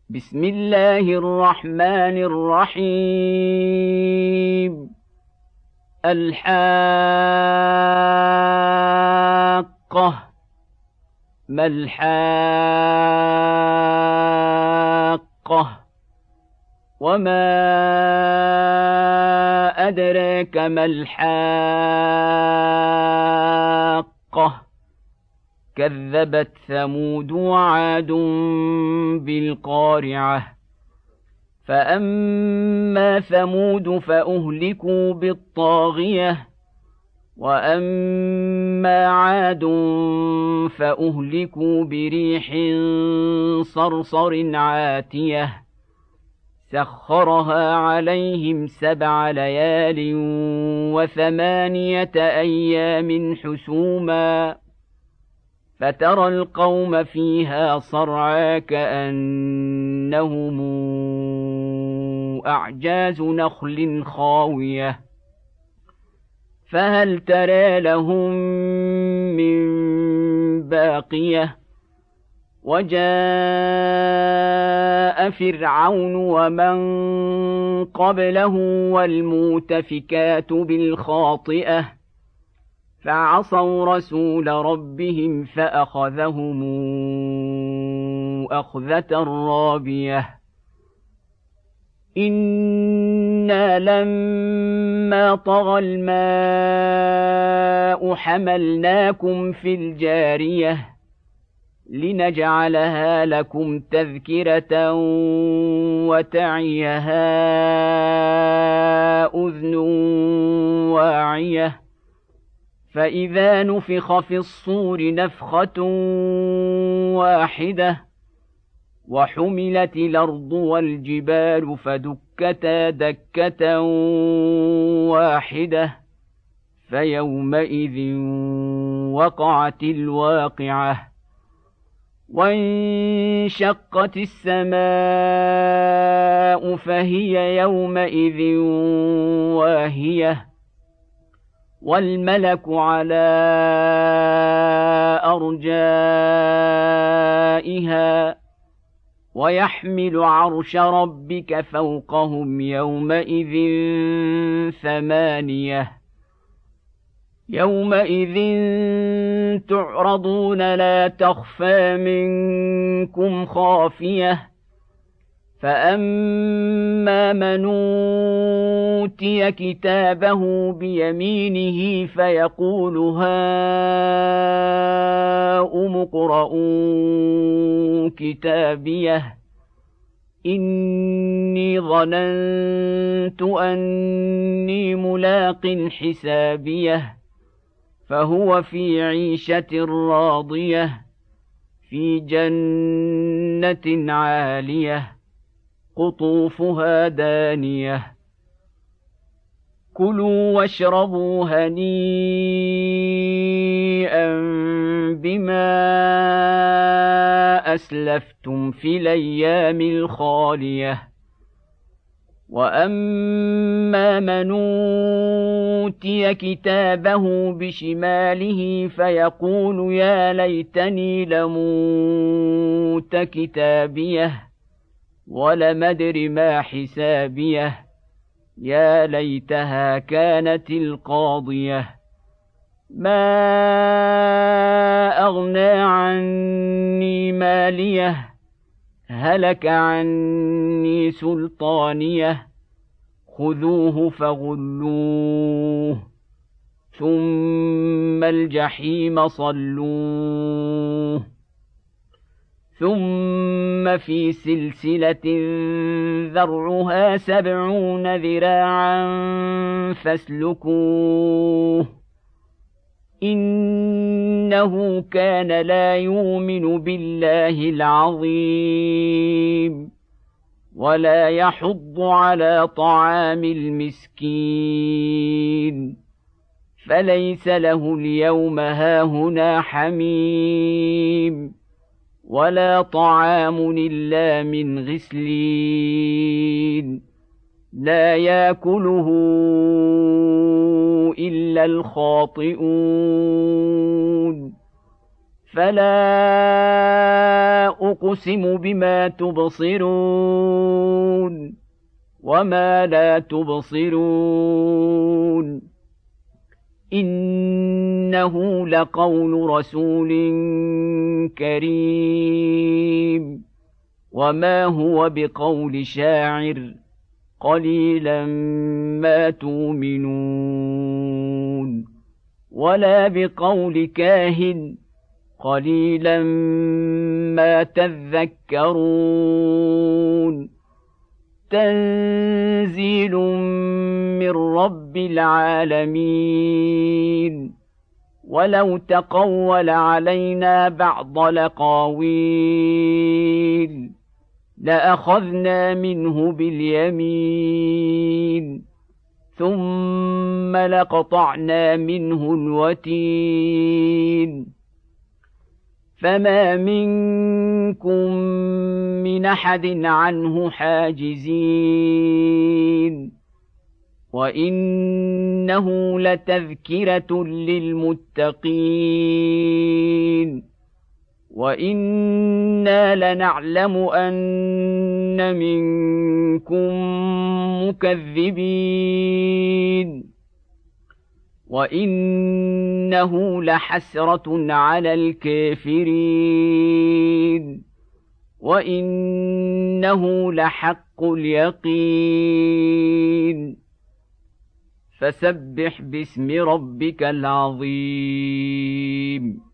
بسم الله الرحمن الرحيم. الحاقة. ما الحاقة؟ وما أدراك ما الحاقة؟ كذبت ثمود وعاد بالقارعة. فأما ثمود فأهلكوا بالطاغية، وأما عاد فأهلكوا بريح صرصر عاتية سخرها عليهم 7 ليال و8 أيام حسوما، فترى القوم فيها صرعى كأنهم أعجاز نخل خاوية، فهل ترى لهم من باقية؟ وجاء فرعون ومن قبله والمؤتفكات بالخاطئة فعصوا رسول ربهم فأخذهم أخذة رابية. إنا لما طغى الماء حملناكم في الجارية لنجعلها لكم تذكرة وتعيها أذن واعية. فإذا نفخ في الصور نفخة واحدة وحملت الأرض والجبال فدكتا دكة واحدة فيومئذ وقعت الواقعة. وانشقت السماء فهي يومئذ واهية، والملك على أرجائها ويحمل عرش ربك فوقهم يومئذ 8. يومئذ تعرضون لا تخفى منكم خافية. فأما من أوتي كتابه بيمينه فيقول هاؤم اقرءوا كتابيه إني ظننت أني ملاق حسابيه فهو في عيشة راضية في جنة عالية قطوفها دانية. كلوا واشربوا هنيئا بما أسلفتم في الأيام الخالية. وأما من أوتي كتابه بشماله فيقول يا ليتني لموت كتابيه ولم أدر ما حسابيه يا ليتها كانت القاضية ما أغنى عني ماليه هلك عني سلطانيه خذوه فغلوه ثم الجحيم صلوه ثم في سلسلة ذرعها 70 ذراعا فاسلكوه إنه كان لا يؤمن بالله العظيم ولا يحض على طعام المسكين فليس له اليوم هاهنا حميم ولا طعام إلا من غسلين لا يأكله إلا الخاطئون فلا أقسم بما تبصرون وما لا تبصرون إنه لقول رسول كريم وما هو بقول شاعر قليلا ما تؤمنون ولا بقول كاهن قليلا ما تذكرون تنزيل من رب العالمين ولو تقول علينا بعض الأقاويل لأخذنا منه باليمين ثم لقطعنا منه الوتين فما منكم من أحد عنه حاجزين وإنه لتذكرة للمتقين وإنا لنعلم أن منكم مكذبين وإنه لحسرة على الكافرين وإنه لحق اليقين فسبح باسم ربك العظيم